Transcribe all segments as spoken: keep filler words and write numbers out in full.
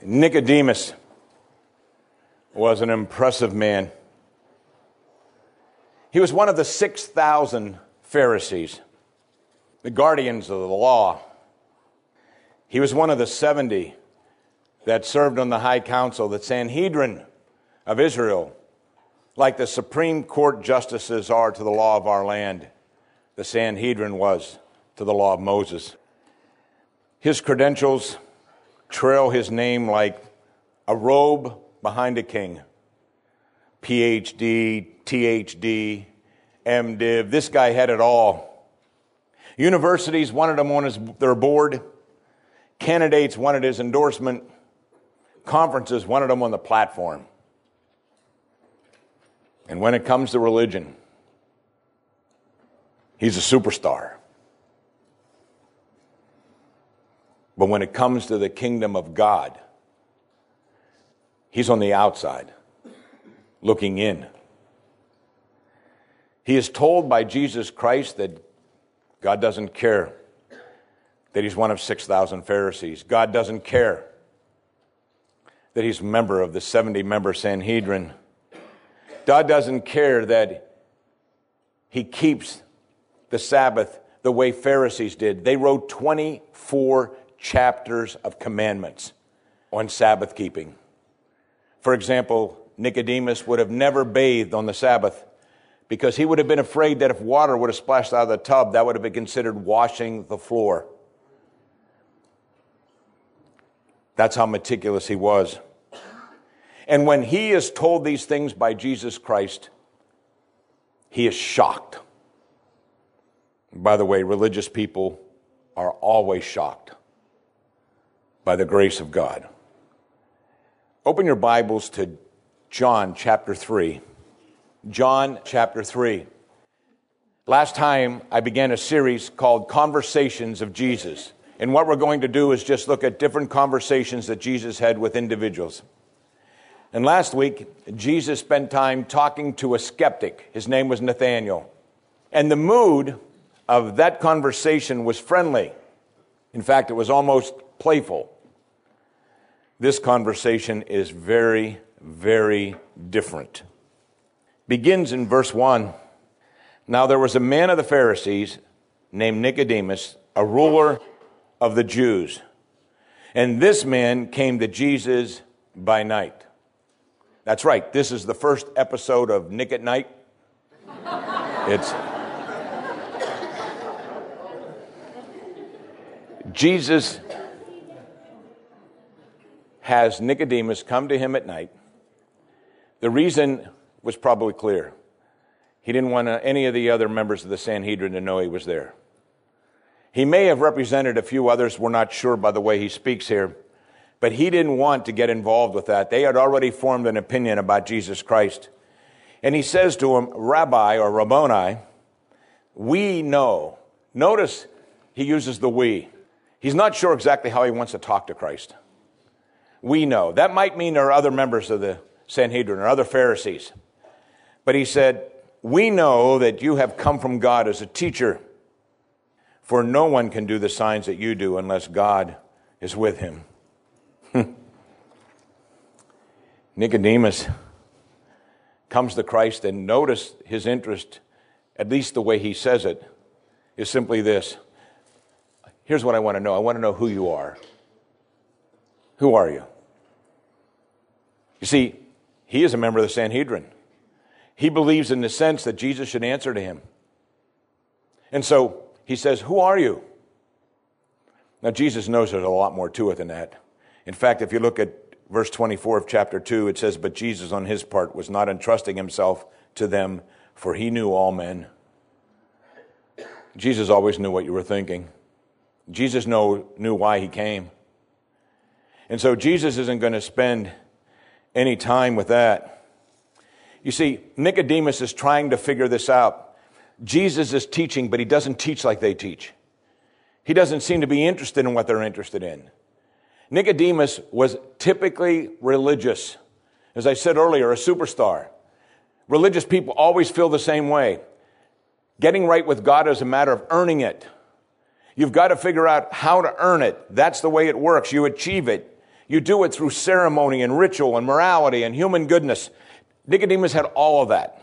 Nicodemus was an impressive man. He was one of the six thousand Pharisees, the guardians of the law. He was one of the seventy that served on the high council, the Sanhedrin of Israel, like the Supreme Court justices are to the law of our land. The Sanhedrin was to the law of Moses. His credentials trail his name like a robe behind a king. P H D, T H D, M Div. This guy had it all. Universities wanted him on his, their board. Candidates wanted his endorsement. Conferences wanted him on the platform. And when it comes to religion, he's a superstar. But when it comes to the kingdom of God, he's on the outside, looking in. He is told by Jesus Christ that God doesn't care that he's one of six thousand Pharisees. God doesn't care that he's a member of the seventy-member Sanhedrin. God doesn't care that he keeps the Sabbath the way Pharisees did. They wrote twenty-four chapters of commandments on Sabbath keeping. For example, Nicodemus would have never bathed on the Sabbath because he would have been afraid that if water would have splashed out of the tub, that would have been considered washing the floor. That's how meticulous he was. And when he is told these things by Jesus Christ, he is shocked. By the way, religious people are always shocked by the grace of God. Open your Bibles to John chapter three. John chapter three. Last time I began a series called Conversations of Jesus. And what we're going to do is just look at different conversations that Jesus had with individuals. And last week, Jesus spent time talking to a skeptic. His name was Nathanael. And the mood of that conversation was friendly. In fact, it was almost playful. This conversation is very, very different. Begins in verse one. Now there was a man of the Pharisees named Nicodemus, a ruler of the Jews. And this man came to Jesus by night. That's right. This is the first episode of Nick at Night. It's Jesus has Nicodemus come to him at night. The reason was probably clear. He didn't want any of the other members of the Sanhedrin to know he was there. He may have represented a few others. We're not sure by the way he speaks here. But he didn't want to get involved with that. They had already formed an opinion about Jesus Christ. And he says to him, Rabbi or Rabboni, we know. Notice he uses the we. He's not sure exactly how he wants to talk to Christ. We know. That might mean there are other members of the Sanhedrin or other Pharisees. But he said, we know that you have come from God as a teacher, for no one can do the signs that you do unless God is with him. Nicodemus comes to Christ, and notice his interest, at least the way he says it, is simply this. Here's what I want to know. I want to know who you are. Who are you? You see, he is a member of the Sanhedrin. He believes in the sense that Jesus should answer to him. And so he says, who are you? Now, Jesus knows there's a lot more to it than that. In fact, if you look at verse twenty-four of chapter two, it says, but Jesus on his part was not entrusting himself to them, for he knew all men. Jesus always knew what you were thinking. Jesus know, knew why he came. And so Jesus isn't going to spend any time with that. You see, Nicodemus is trying to figure this out. Jesus is teaching, but he doesn't teach like they teach. He doesn't seem to be interested in what they're interested in. Nicodemus was typically religious. As I said earlier, a superstar. Religious people always feel the same way. Getting right with God is a matter of earning it. You've got to figure out how to earn it. That's the way it works. You achieve it. You do it through ceremony and ritual and morality and human goodness. Nicodemus had all of that.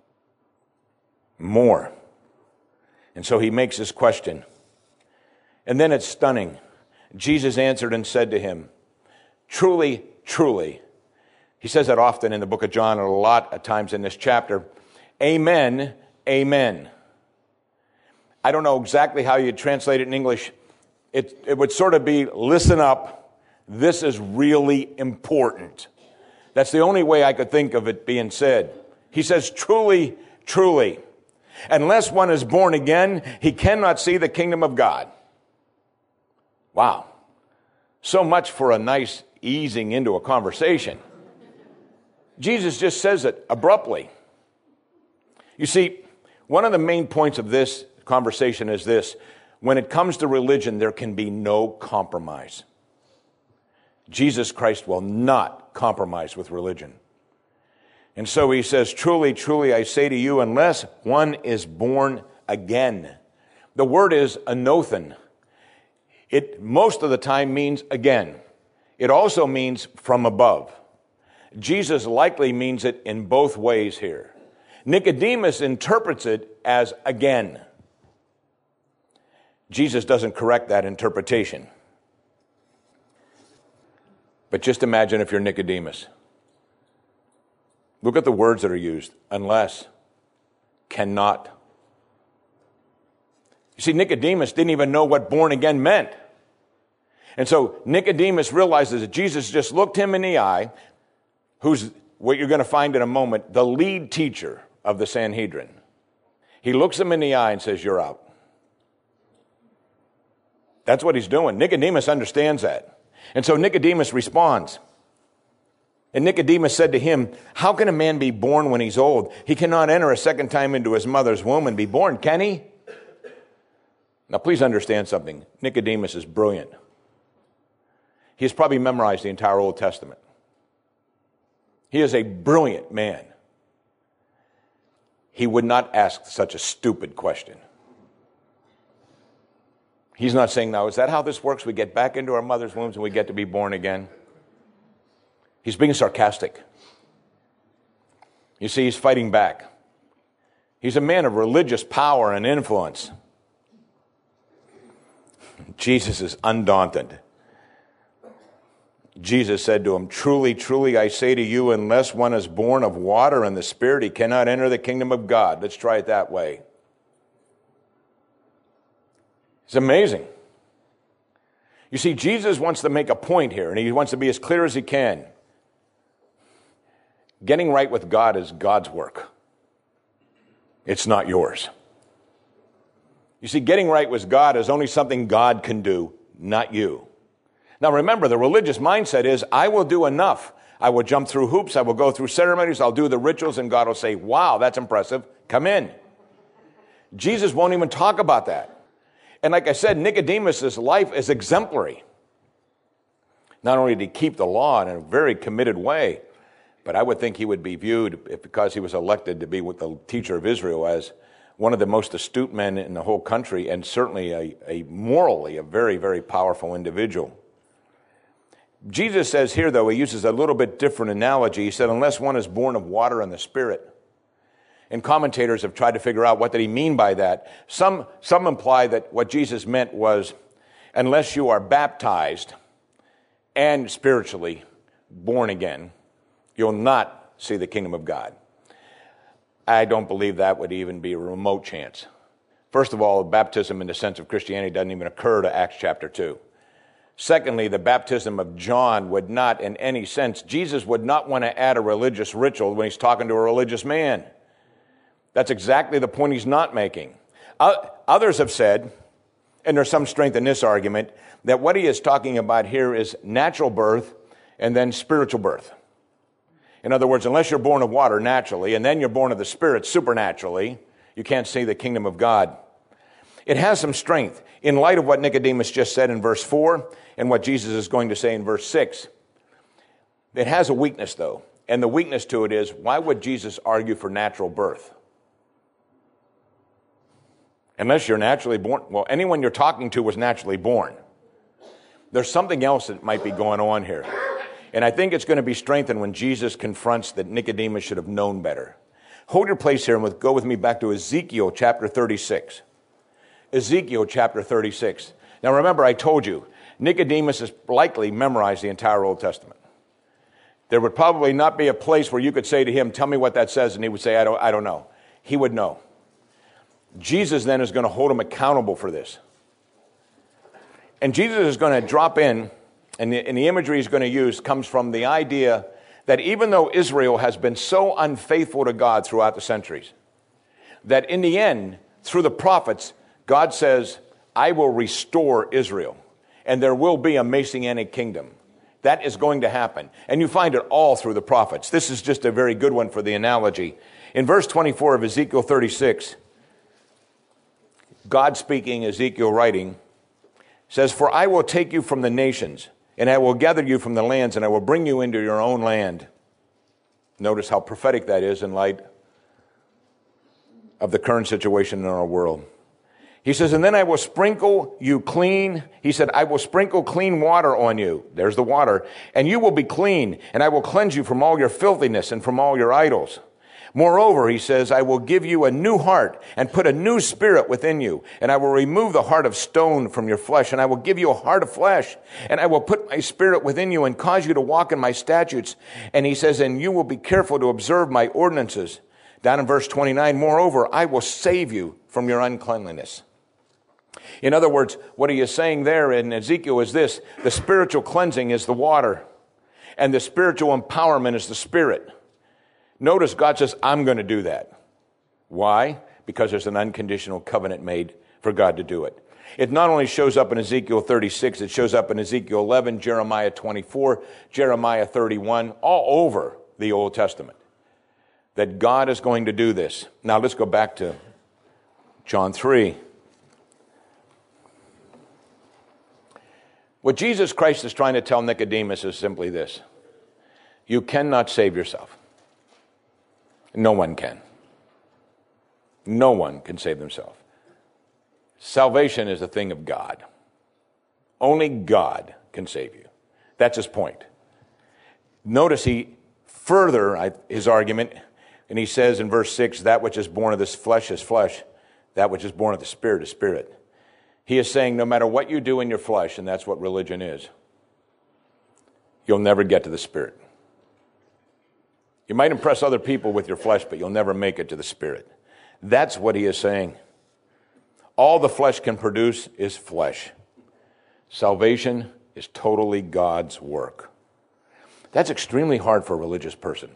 More. And so he makes his question. And then it's stunning. Jesus answered and said to him, truly, truly. He says that often in the book of John and a lot of times in this chapter. Amen, amen. I don't know exactly how you translate it in English. It, it would sort of be, listen up, this is really important. That's the only way I could think of it being said. He says, truly, truly. Unless one is born again, he cannot see the kingdom of God. Wow. So much for a nice easing into a conversation. Jesus just says it abruptly. You see, one of the main points of this conversation is this. When it comes to religion, there can be no compromise. Jesus Christ will not compromise with religion. And so he says, truly, truly, I say to you, unless one is born again. The word is anothen. It most of the time means again. It also means from above. Jesus likely means it in both ways here. Nicodemus interprets it as again. Jesus doesn't correct that interpretation. But just imagine if you're Nicodemus. Look at the words that are used. Unless, cannot. You see, Nicodemus didn't even know what born again meant. And so Nicodemus realizes that Jesus just looked him in the eye, who's, what you're going to find in a moment, the lead teacher of the Sanhedrin. He looks him in the eye and says, you're out. That's what he's doing. Nicodemus understands that. And so Nicodemus responds. And Nicodemus said to him, how can a man be born when he's old? He cannot enter a second time into his mother's womb and be born, can he? Now please understand something. Nicodemus is brilliant. He has probably memorized the entire Old Testament. He is a brilliant man. He would not ask such a stupid question. He's not saying, now, is that how this works? We get back into our mother's wombs and we get to be born again? He's being sarcastic. You see, he's fighting back. He's a man of religious power and influence. Jesus is undaunted. Jesus said to him, truly, truly, I say to you, unless one is born of water and the Spirit, he cannot enter the kingdom of God. Let's try it that way. It's amazing. You see, Jesus wants to make a point here, and he wants to be as clear as he can. Getting right with God is God's work. It's not yours. You see, getting right with God is only something God can do, not you. Now remember, the religious mindset is, I will do enough. I will jump through hoops, I will go through ceremonies, I'll do the rituals, and God will say, wow, that's impressive, come in. Jesus won't even talk about that. And like I said, Nicodemus' life is exemplary. Not only did he keep the law in a very committed way, but I would think he would be viewed, if, because he was elected to be with the teacher of Israel, as one of the most astute men in the whole country, and certainly a, a morally a very, very powerful individual. Jesus says here, though, he uses a little bit different analogy. He said, unless one is born of water and the Spirit. And commentators have tried to figure out what did he mean by that. Some, some imply that what Jesus meant was, unless you are baptized and spiritually born again, you'll not see the kingdom of God. I don't believe that would even be a remote chance. First of all, baptism in the sense of Christianity doesn't even occur to Acts chapter two. Secondly, the baptism of John would not, in any sense, Jesus would not want to add a religious ritual when he's talking to a religious man. That's exactly the point he's not making. Others have said, and there's some strength in this argument, that what he is talking about here is natural birth and then spiritual birth. In other words, unless you're born of water naturally, and then you're born of the Spirit supernaturally, you can't see the kingdom of God. It has some strength in light of what Nicodemus just said in verse four and what Jesus is going to say in verse six. It has a weakness, though, and the weakness to it is, why would Jesus argue for natural birth? Unless you're naturally born. Well, anyone you're talking to was naturally born. There's something else that might be going on here. And I think it's going to be strengthened when Jesus confronts that Nicodemus should have known better. Hold your place here and with, go with me back to Ezekiel chapter thirty-six. Ezekiel chapter thirty-six. Now remember, I told you, Nicodemus has likely memorized the entire Old Testament. There would probably not be a place where you could say to him, tell me what that says, and he would say, I don't, I don't know. He would know. Jesus then is going to hold him accountable for this. And Jesus is going to drop in, and the, and the imagery he's going to use comes from the idea that even though Israel has been so unfaithful to God throughout the centuries, that in the end, through the prophets, God says, I will restore Israel, and there will be a Messianic kingdom. That is going to happen. And you find it all through the prophets. This is just a very good one for the analogy. In verse twenty-four of Ezekiel thirty-six, God speaking, Ezekiel writing, says, for I will take you from the nations, and I will gather you from the lands, and I will bring you into your own land. Notice how prophetic that is in light of the current situation in our world. He says, and then I will sprinkle you clean. He said, I will sprinkle clean water on you. There's the water. And you will be clean, and I will cleanse you from all your filthiness and from all your idols. Moreover, he says, I will give you a new heart and put a new spirit within you. And I will remove the heart of stone from your flesh, and I will give you a heart of flesh. And I will put my spirit within you and cause you to walk in my statutes. And he says, and you will be careful to observe my ordinances. Down in verse twenty-nine, moreover, I will save you from your uncleanliness. In other words, what he is saying there in Ezekiel is this: the spiritual cleansing is the water, and the spiritual empowerment is the spirit. Notice God says, I'm going to do that. Why? Because there's an unconditional covenant made for God to do it. It not only shows up in Ezekiel thirty-six, it shows up in Ezekiel eleven, Jeremiah twenty-four, Jeremiah thirty-one, all over the Old Testament, that God is going to do this. Now let's go back to John three. What Jesus Christ is trying to tell Nicodemus is simply this: you cannot save yourself. No one can. No one can save themselves. Salvation is a thing of God. Only God can save you. That's his point. Notice he further his argument, and he says in verse six, that which is born of this flesh is flesh, that which is born of the spirit is spirit. He is saying no matter what you do in your flesh, and that's what religion is, you'll never get to the spirit. You might impress other people with your flesh, but you'll never make it to the spirit. That's what he is saying. All the flesh can produce is flesh. Salvation is totally God's work. That's extremely hard for a religious person.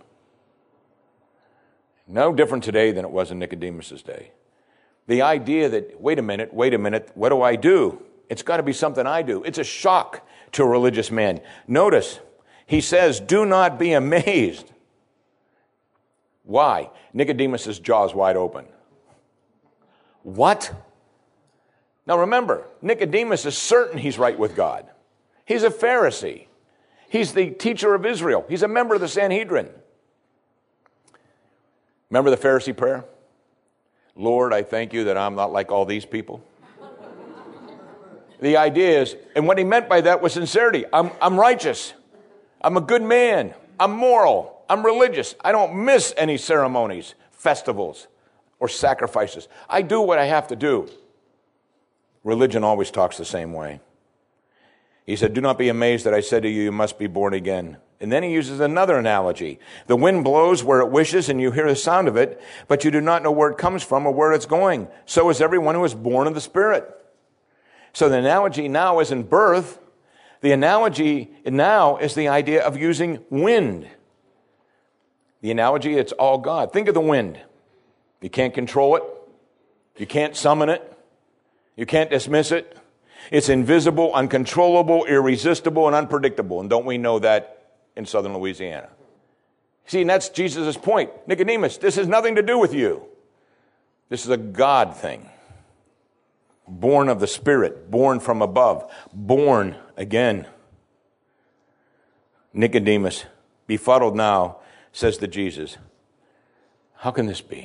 No different today than it was in Nicodemus' day. The idea that, wait a minute, wait a minute, what do I do? It's got to be something I do. It's a shock to a religious man. Notice, he says, do not be amazed. Why? Nicodemus' jaw is wide open. What? Now remember, Nicodemus is certain he's right with God. He's a Pharisee. He's the teacher of Israel. He's a member of the Sanhedrin. Remember the Pharisee prayer? Lord, I thank you that I'm not like all these people. The idea is, and what he meant by that was sincerity. I'm, I'm righteous. I'm a good man. I'm moral. I'm religious. I don't miss any ceremonies, festivals, or sacrifices. I do what I have to do. Religion always talks the same way. He said, do not be amazed that I said to you, you must be born again. And then he uses another analogy. The wind blows where it wishes, and you hear the sound of it, but you do not know where it comes from or where it's going. So is everyone who is born of the Spirit. So the analogy now isn't birth. The analogy now is the idea of using wind. The analogy, it's all God. Think of the wind. You can't control it. You can't summon it. You can't dismiss it. It's invisible, uncontrollable, irresistible, and unpredictable. And don't we know that in southern Louisiana? See, and that's Jesus' point. Nicodemus, this has nothing to do with you. This is a God thing. Born of the Spirit, born from above, born again. Nicodemus, befuddled now, says to Jesus, how can this be?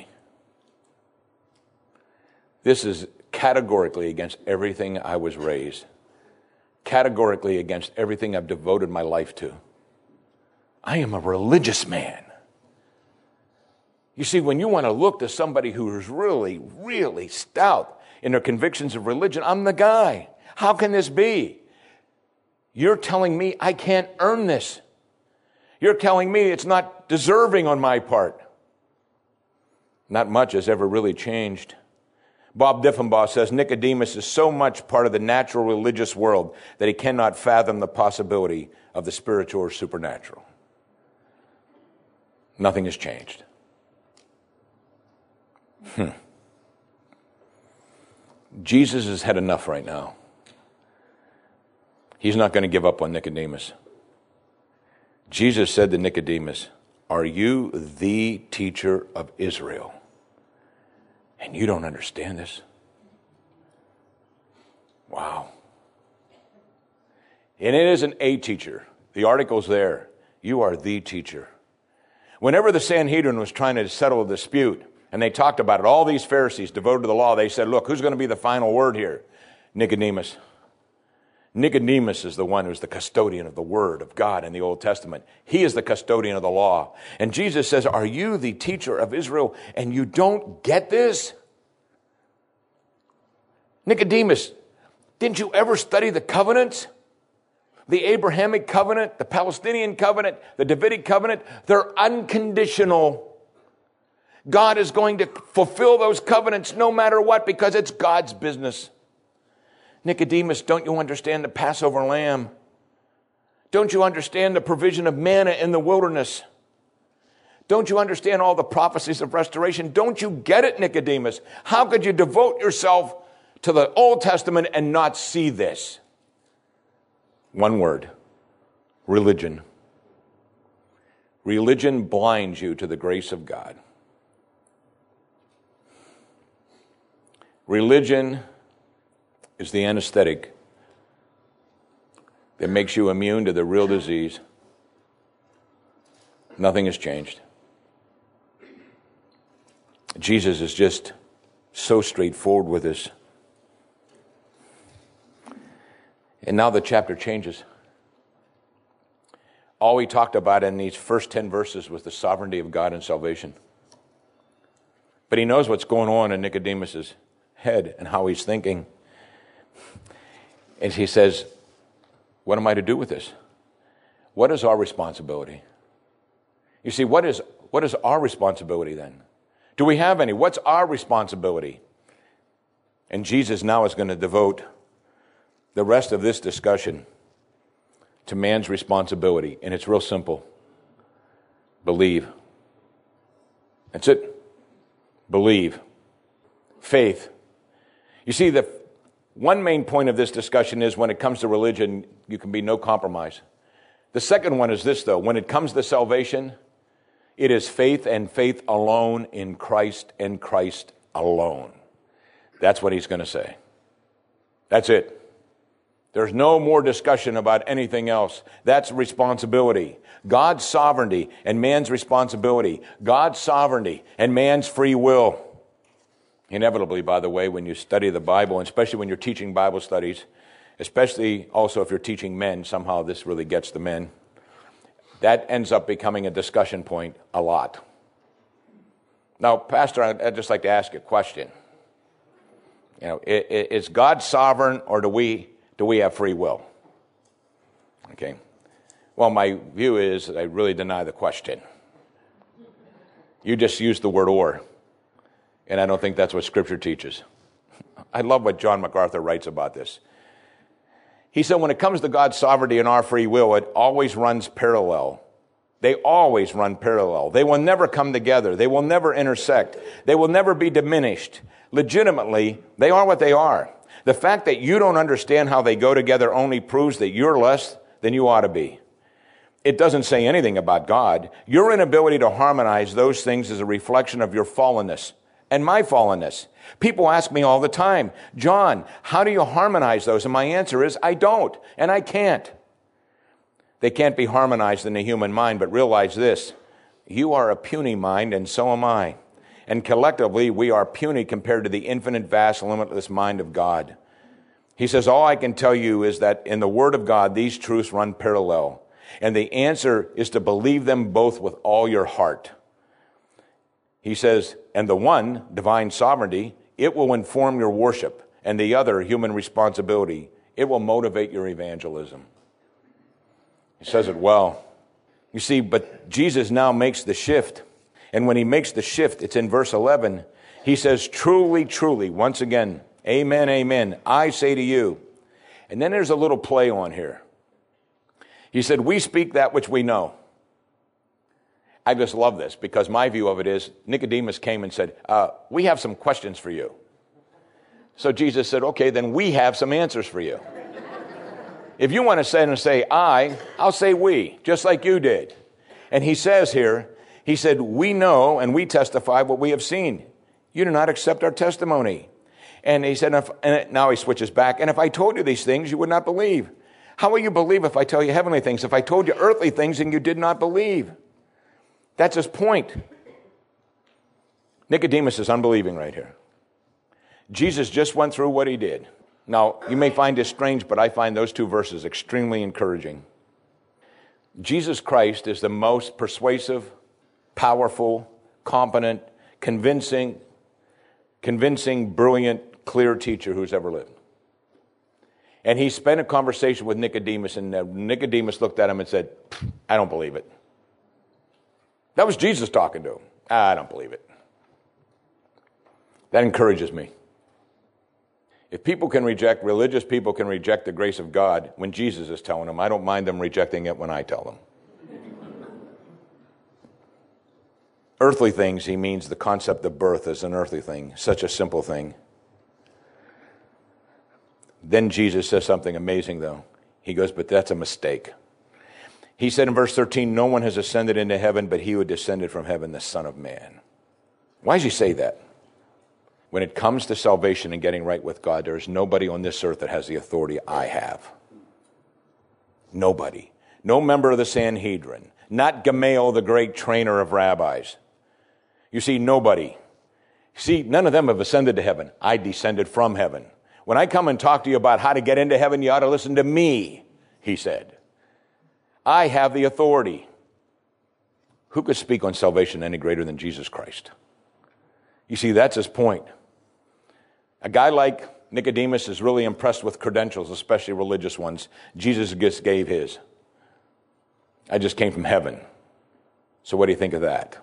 This is categorically against everything I was raised. categorically against everything I've devoted my life to. I am a religious man. You see, when you want to look to somebody who is really, really stout in their convictions of religion, I'm the guy. How can this be? You're telling me I can't earn this. You're telling me it's not deserving on my part. Not much has ever really changed. Bob Diffenbaugh says Nicodemus is so much part of the natural religious world that he cannot fathom the possibility of the spiritual or supernatural. Nothing has changed. Hmm. Jesus has had enough right now. He's not going to give up on Nicodemus. Jesus said to Nicodemus, "Are you the teacher of Israel? And you don't understand this?" Wow. And it isn't a teacher. The article's there. You are the teacher. Whenever the Sanhedrin was trying to settle a dispute, and they talked about it, all these Pharisees devoted to the law, they said, look, who's going to be the final word here? Nicodemus. Nicodemus is the one who's the custodian of the Word of God in the Old Testament. He is the custodian of the law. And Jesus says, are you the teacher of Israel and you don't get this? Nicodemus, didn't you ever study the covenants? The Abrahamic covenant, the Palestinian covenant, the Davidic covenant, they're unconditional. God is going to fulfill those covenants no matter what because it's God's business. Nicodemus, don't you understand the Passover lamb? Don't you understand the provision of manna in the wilderness? Don't you understand all the prophecies of restoration? Don't you get it, Nicodemus? How could you devote yourself to the Old Testament and not see this? One word, religion. Religion blinds you to the grace of God. Religion is the anesthetic that makes you immune to the real disease. Nothing has changed. Jesus is just so straightforward with this. And now the chapter changes. All he talked about in these first ten verses was the sovereignty of God and salvation. But he knows what's going on in Nicodemus's head and how he's thinking. And he says, what am I to do with this? What is our responsibility? You see, what is what is our responsibility then? Do we have any? What's our responsibility? And Jesus now is going to devote the rest of this discussion to man's responsibility. And it's real simple. Believe. That's it. Believe. Faith. You see, the one main point of this discussion is when it comes to religion, you can be no compromise. The second one is this, though. When it comes to salvation, it is faith and faith alone in Christ and Christ alone. That's what he's going to say. That's it. There's no more discussion about anything else. That's responsibility. God's sovereignty and man's responsibility. God's sovereignty and man's free will. Inevitably, by the way, when you study the Bible, and especially when you're teaching Bible studies, especially also if you're teaching men, somehow this really gets the men, that ends up becoming a discussion point a lot. Now, Pastor, I'd just like to ask a question. You know, is God sovereign or do we do we have free will? Okay. Well, my view is that I really deny the question. You just used the word or. And I don't think that's what Scripture teaches. I love what John MacArthur writes about this. He said when it comes to God's sovereignty and our free will, it always runs parallel. They always run parallel. They will never come together. They will never intersect. They will never be diminished. Legitimately, they are what they are. The fact that you don't understand how they go together only proves that you're less than you ought to be. It doesn't say anything about God. Your inability to harmonize those things is a reflection of your fallenness and my fallenness. People ask me all the time, John, how do you harmonize those? And my answer is, I don't, and I can't. They can't be harmonized in the human mind, but realize this, you are a puny mind, and so am I. And collectively, we are puny compared to the infinite, vast, limitless mind of God. He says, all I can tell you is that in the Word of God, these truths run parallel. And the answer is to believe them both with all your heart. He says, and the one, divine sovereignty, it will inform your worship. And the other, human responsibility, it will motivate your evangelism. He says it well. You see, but Jesus now makes the shift. And when he makes the shift, it's in verse eleven. He says, truly, truly, once again, amen, amen, I say to you. And then there's a little play on here. He said, we speak that which we know. I just love this because my view of it is Nicodemus came and said, uh, we have some questions for you. So Jesus said, okay, then we have some answers for you. If you want to say and say I, I'll say we, just like you did. And he says here, he said, we know and we testify what we have seen. You do not accept our testimony. And he said, if, and now he switches back, and if I told you these things, you would not believe. How will you believe if I tell you heavenly things? If I told you earthly things and you did not believe? That's his point. Nicodemus is unbelieving right here. Jesus just went through what he did. Now, you may find this strange, but I find those two verses extremely encouraging. Jesus Christ is the most persuasive, powerful, competent, convincing, convincing, brilliant, clear teacher who's ever lived. And he spent a conversation with Nicodemus, and Nicodemus looked at him and said, I don't believe it. That was Jesus talking to him. I don't believe it. That encourages me. If people can reject, religious people can reject the grace of God when Jesus is telling them, I don't mind them rejecting it when I tell them. Earthly things, he means the concept of birth as an earthly thing, such a simple thing. Then Jesus says something amazing, though. He goes, but that's a mistake. He said in verse thirteen, no one has ascended into heaven but he who descended from heaven, the Son of Man. Why does he say that? When it comes to salvation and getting right with God, there is nobody on this earth that has the authority I have. Nobody. No member of the Sanhedrin. Not Gamaliel, the great trainer of rabbis. You see, nobody. See, none of them have ascended to heaven. I descended from heaven. When I come and talk to you about how to get into heaven, you ought to listen to me, he said. I have the authority. Who could speak on salvation any greater than Jesus Christ? You see, that's his point. A guy like Nicodemus is really impressed with credentials, especially religious ones. Jesus just gave his. I just came from heaven. So what do you think of that?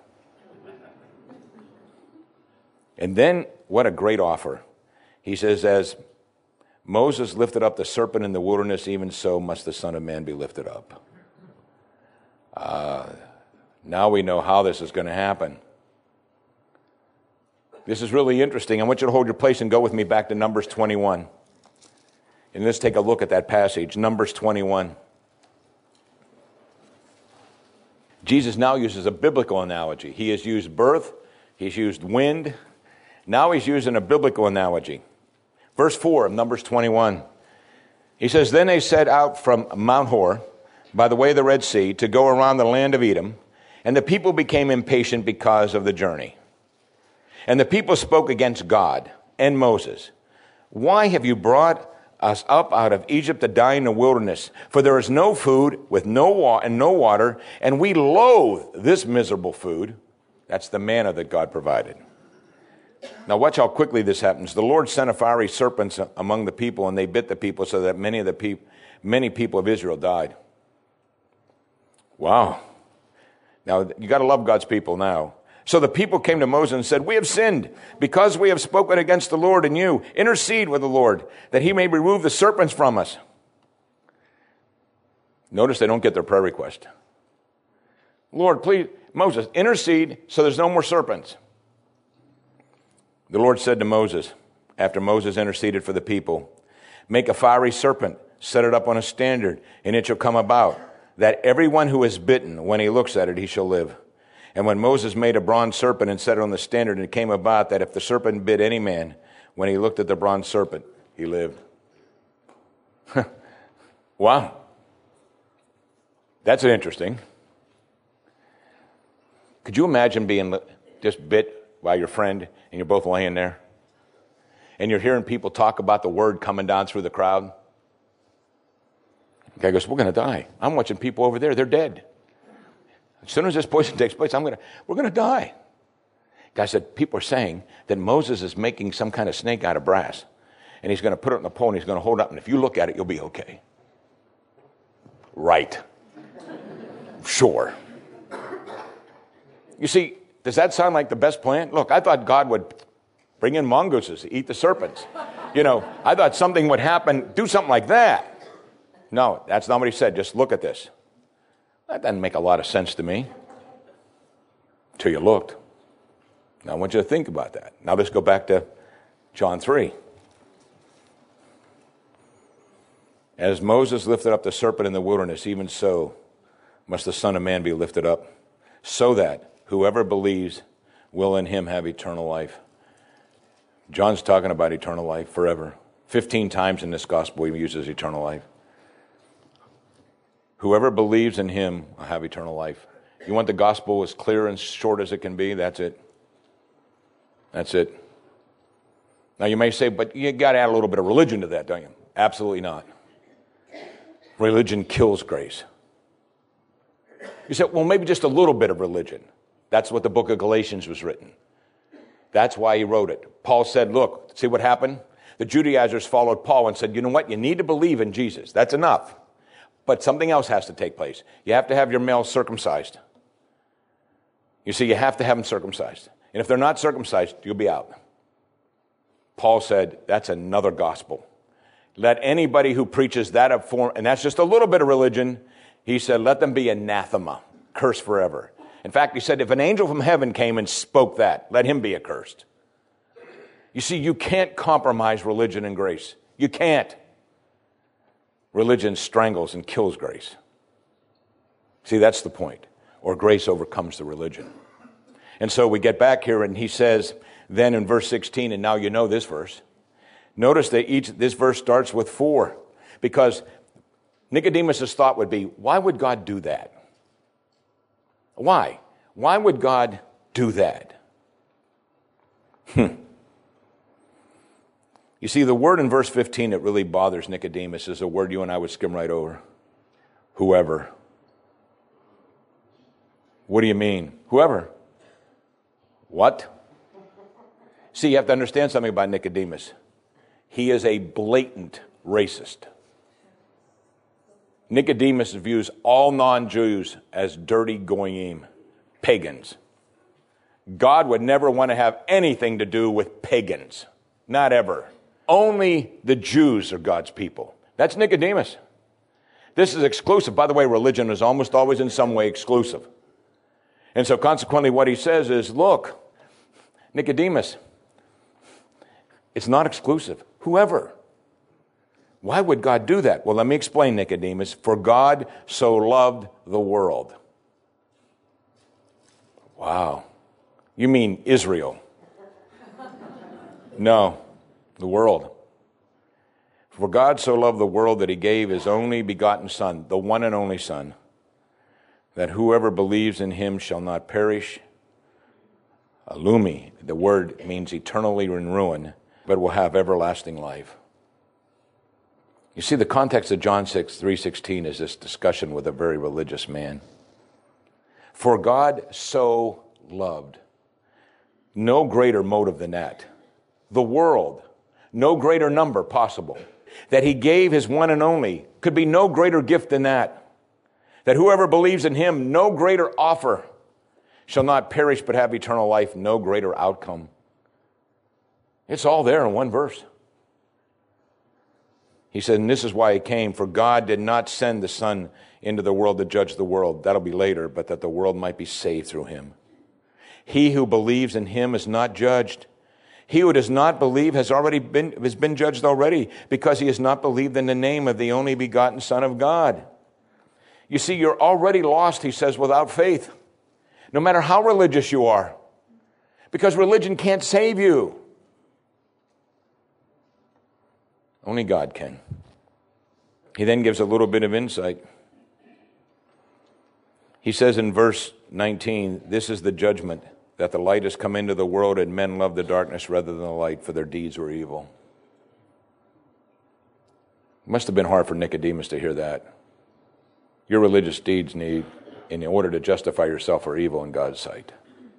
And then, what a great offer. He says, as Moses lifted up the serpent in the wilderness, even so must the Son of Man be lifted up. Uh, now we know how this is going to happen. This is really interesting. I want you to hold your place and go with me back to Numbers twenty-one. And let's take a look at that passage, Numbers twenty-one. Jesus now uses a biblical analogy. He has used birth, he's used wind. Now he's using a biblical analogy. Verse four of Numbers twenty-one. He says, then they set out from Mount Hor, by the way of the Red Sea, to go around the land of Edom, and the people became impatient because of the journey. And the people spoke against God and Moses. Why have you brought us up out of Egypt to die in the wilderness? For there is no food with no wa- and no water, and we loathe this miserable food. That's the manna that God provided. Now watch how quickly this happens. The Lord sent a fiery serpent among the people, and they bit the people so that many of the people, many people of Israel died. Wow. Now you got to love God's people now. So the people came to Moses and said, we have sinned because we have spoken against the Lord, and you intercede with the Lord that he may remove the serpents from us. Notice they don't get their prayer request. Lord, please, Moses, intercede so there's no more serpents. The Lord said to Moses, after Moses interceded for the people, make a fiery serpent, set it up on a standard, and it shall come about that everyone who is bitten, when he looks at it, he shall live. And when Moses made a bronze serpent and set it on the standard, it came about that if the serpent bit any man, when he looked at the bronze serpent, he lived. Wow. That's interesting. Could you imagine being just bit by your friend and you're both laying there? and you're hearing people talk about the word coming down through the crowd. The guy goes, we're going to die. I'm watching people over there. They're dead. As soon as this poison takes place, I'm going to, we're going to die. The guy said, people are saying that Moses is making some kind of snake out of brass, and he's going to put it in a pole, and he's going to hold it up, and if you look at it, you'll be okay. Right. Sure. You see, does that sound like the best plan? Look, I thought God would bring in mongooses to eat the serpents. You know, I thought something would happen, do something like that. No, that's not what he said. Just look at this. That doesn't make a lot of sense to me. Until you looked. Now I want you to think about that. Now let's go back to John three. As Moses lifted up the serpent in the wilderness, even so must the Son of Man be lifted up, so that whoever believes will in him have eternal life. John's talking about eternal life forever. Fifteen times in this gospel he uses eternal life. Whoever believes in him will have eternal life. You want the gospel as clear and short as it can be? That's it. That's it. Now you may say, but you got to add a little bit of religion to that, don't you? Absolutely not. Religion kills grace. You said, well, maybe just a little bit of religion. That's what the book of Galatians was written. That's why he wrote it. Paul said, look, see what happened? The Judaizers followed Paul and said, you know what? You need to believe in Jesus. That's enough. But something else has to take place. You have to have your males circumcised. You see, you have to have them circumcised. And if they're not circumcised, you'll be out. Paul said, that's another gospel. Let anybody who preaches that form, and that's just a little bit of religion, he said, let them be anathema, cursed forever. In fact, he said, if an angel from heaven came and spoke that, let him be accursed. You see, you can't compromise religion and grace. You can't. Religion strangles and kills grace. See, that's the point. Or grace overcomes the religion. And so we get back here and he says, then in verse sixteen, and now you know this verse. Notice that each this verse starts with for. Because Nicodemus' thought would be, why would God do that? Why? Why would God do that? Hmm. You see, the word in verse fifteen that really bothers Nicodemus is a word you and I would skim right over. Whoever. What do you mean? Whoever. What? See, you have to understand something about Nicodemus. He is a blatant racist. Nicodemus views all non-Jews as dirty goyim, pagans. God would never want to have anything to do with pagans. Not ever. Only the Jews are God's people. That's Nicodemus. This is exclusive. By the way, religion is almost always in some way exclusive. And so consequently what he says is, look, Nicodemus, it's not exclusive. Whoever. Why would God do that? Well, let me explain, Nicodemus. For God so loved the world. Wow. You mean Israel? No, the world. For God so loved the world that he gave his only begotten Son, the one and only Son, that whoever believes in him shall not perish. Alumi, the word means eternally in ruin, but will have everlasting life. You see, the context of John six, three sixteen is this discussion with a very religious man. For God so loved. No greater motive than that. The world. No greater number possible. That he gave his one and only. Could be no greater gift than that. That whoever believes in him, no greater offer, shall not perish but have eternal life. No greater outcome. It's all there in one verse. He said, and this is why he came, for God did not send the Son into the world to judge the world. That'll be later, but that the world might be saved through him. He who believes in him is not judged. He who does not believe has already been, has been judged already, because he has not believed in the name of the only begotten Son of God. You see, you're already lost, he says, without faith. No matter how religious you are. Because religion can't save you. Only God can. He then gives a little bit of insight. He says in verse nineteen, this is the judgment. that the light has come into the world and men love the darkness rather than the light, for their deeds were evil. It must have been hard for Nicodemus to hear that. Your religious deeds need, in order to justify yourself, are evil in God's sight.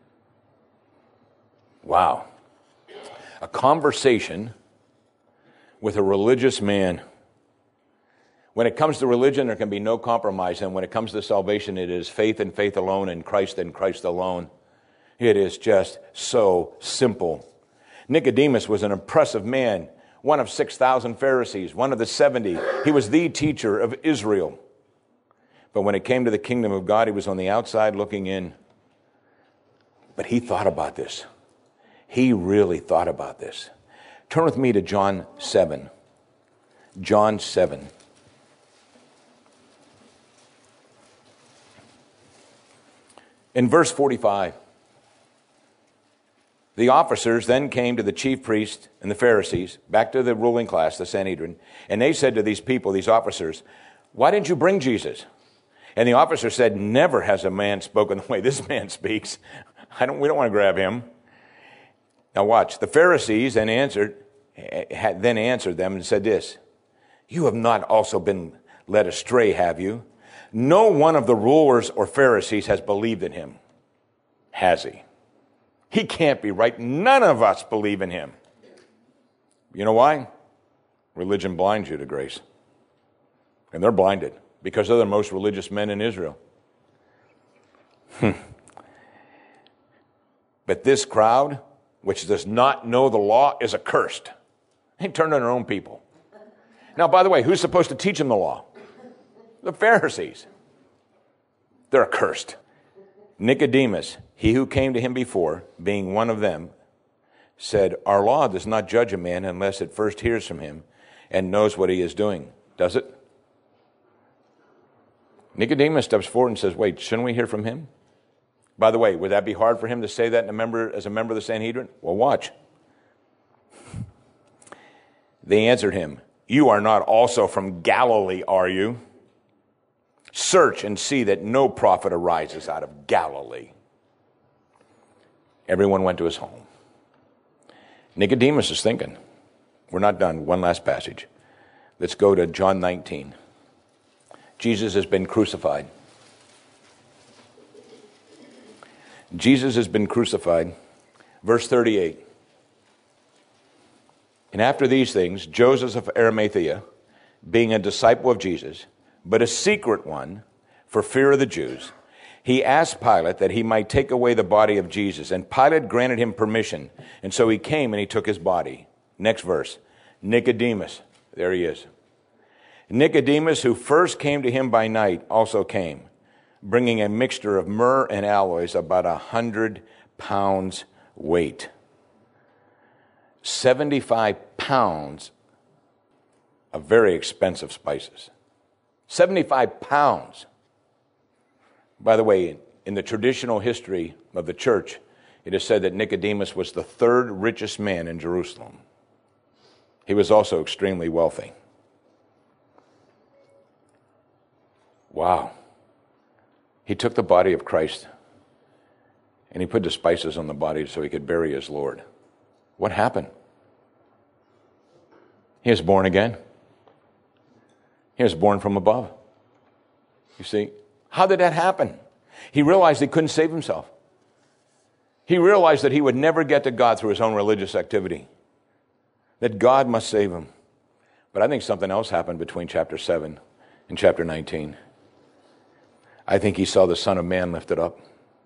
Wow. A conversation with a religious man. When it comes to religion, there can be no compromise. And when it comes to salvation, it is faith and faith alone, and Christ and Christ alone. It is just so simple. Nicodemus was an impressive man, one of six thousand Pharisees, one of the seventy. He was the teacher of Israel. But when it came to the kingdom of God, he was on the outside looking in. But he thought about this. He really thought about this. Turn with me to John seven. John seven. In verse forty-five, the officers then came to the chief priests and the Pharisees, back to the ruling class, the Sanhedrin, and they said to these people, these officers, "Why didn't you bring Jesus?" And the officer said, "Never has a man spoken the way this man speaks. I don't, we don't want to grab him." Now watch. The Pharisees then answered, had then answered them and said this, "You have not also been led astray, have you? No one of the rulers or Pharisees has believed in him, has he? He can't be right. None of us believe in him." You know why? Religion blinds you to grace. And they're blinded because they're the most religious men in Israel. But this crowd, which does not know the law, is accursed. They turned on their own people. Now, by the way, who's supposed to teach them the law? The Pharisees. They're accursed. Nicodemus, he who came to him before, being one of them, said, "Our law does not judge a man unless it first hears from him and knows what he is doing. Does it?" Nicodemus steps forward and says, "Wait, shouldn't we hear from him?" By the way, would that be hard for him to say that in a member, as a member of the Sanhedrin? Well, watch. They answered him, "You are not also from Galilee, are you? Search and see that no prophet arises out of Galilee." Everyone went to his home. Nicodemus is thinking, we're not done. One last passage. Let's go to John nineteen. Jesus has been crucified. Jesus has been crucified. Verse thirty-eight. And after these things, Joseph of Arimathea, being a disciple of Jesus, but a secret one, for fear of the Jews, he asked Pilate that he might take away the body of Jesus. And Pilate granted him permission. And so he came and he took his body. Next verse. Nicodemus. There he is. Nicodemus, who first came to him by night, also came, bringing a mixture of myrrh and aloes, about a hundred pounds weight. seventy-five pounds of very expensive spices. seventy-five pounds. By the way, in the traditional history of the church, it is said that Nicodemus was the third richest man in Jerusalem. He was also extremely wealthy. Wow. He took the body of Christ and he put the spices on the body so he could bury his Lord. What happened? He was born again. He was born from above. You see, how did that happen? He realized he couldn't save himself. He realized that he would never get to God through his own religious activity, that God must save him. But I think something else happened between chapter seven and chapter nineteen. I think he saw the Son of Man lifted up.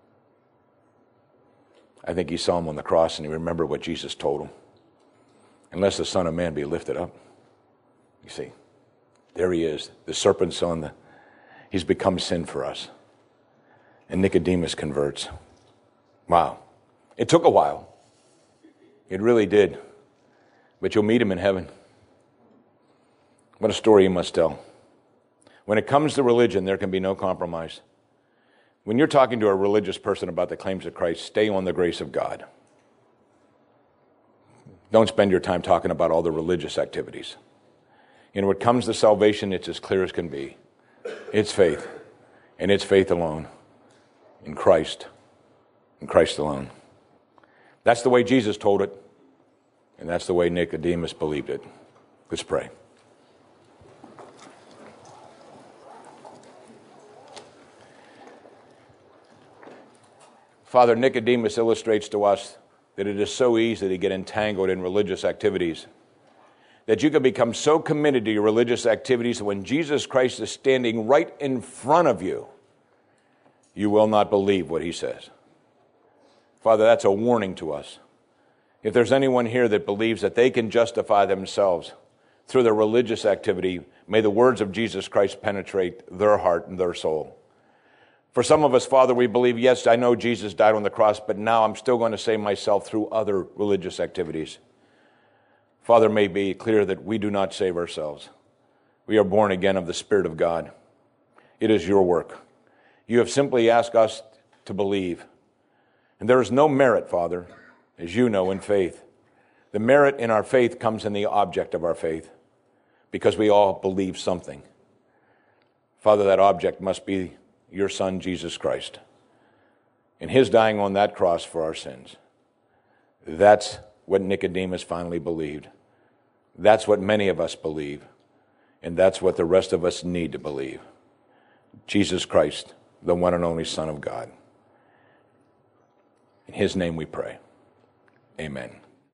I think he saw him on the cross and he remembered what Jesus told him. Unless the Son of Man be lifted up. You see, there he is. The serpent's on the, he's become sin for us. And Nicodemus converts. Wow. It took a while. It really did. But you'll meet him in heaven. What a story you must tell. When it comes to religion, there can be no compromise. When you're talking to a religious person about the claims of Christ, stay on the grace of God. Don't spend your time talking about all the religious activities. And when it comes to salvation, it's as clear as can be. It's faith, and it's faith alone, in Christ, in Christ alone. That's the way Jesus told it, and that's the way Nicodemus believed it. Let's pray. Father, Nicodemus illustrates to us that it is so easy to get entangled in religious activities, that you can become so committed to your religious activities that when Jesus Christ is standing right in front of you, you will not believe what he says. Father, that's a warning to us. If there's anyone here that believes that they can justify themselves through their religious activity, may the words of Jesus Christ penetrate their heart and their soul. For some of us, Father, we believe, yes, I know Jesus died on the cross, but now I'm still going to save myself through other religious activities. Father, may it be clear that we do not save ourselves. We are born again of the Spirit of God. It is your work. You have simply asked us to believe. And there is no merit, Father, as you know, in faith. The merit in our faith comes in the object of our faith, because we all believe something. Father, that object must be your Son, Jesus Christ, and his dying on that cross for our sins. That's what Nicodemus finally believed. That's what many of us believe, and that's what the rest of us need to believe. Jesus Christ, the one and only Son of God. In his name we pray. Amen.